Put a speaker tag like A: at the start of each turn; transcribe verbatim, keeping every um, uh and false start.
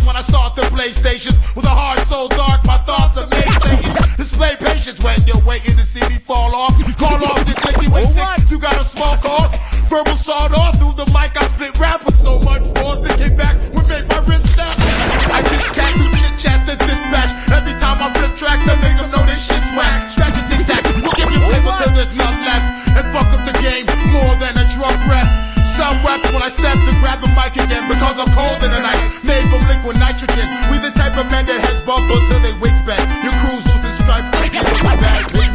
A: when I start to play stations. With a heart so dark, my thoughts are made Satan. Display patience when you're waiting to see me fall off. Call off the clicky when sick, you got a small call. Verbal sawed off through the mic, I spit rap with so much force. The kickback would make my wrist snap. I just chat some shit chat to dispatch. Every time I flip tracks, that make them know this shit's whack. Scratch a tic tac, we'll give you flavor till there's none left. And fuck up the game more than a drug breath. Some wept when I stepped to grab the mic again because I'm cold in the night, made from liquid nitrogen. We the type of men that has bubble till they wigs bend. Your crew's losing stripes like you bad.